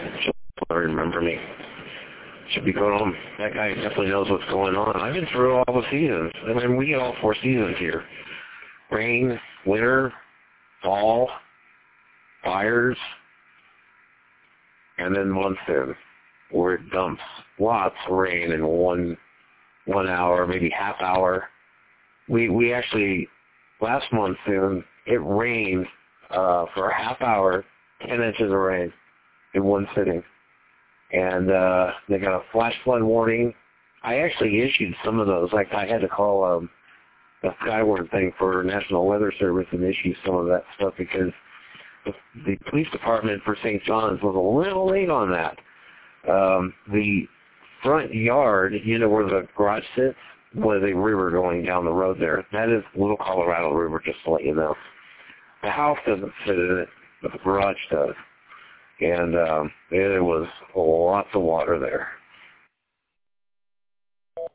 She'll remember me. Should be going home. That guy definitely knows what's going on. I've been through all the seasons. I mean, we get all 4 seasons here. Rain, winter, fall, fires, and then monsoon, where it dumps lots of rain in one hour, maybe half hour. We actually, last monsoon, it rained for a half hour, 10 inches of rain in one sitting. And they got a flash flood warning. I actually issued some of those. Like, I had to call a Skyward thing for National Weather Service and issue some of that stuff because the police department for St. John's was a little late on that. The front yard, you know where the garage sits, where the river going down the road there, that is Little Colorado River, just to let you know. The house doesn't fit in it, but the garage does. And there was lots of water there.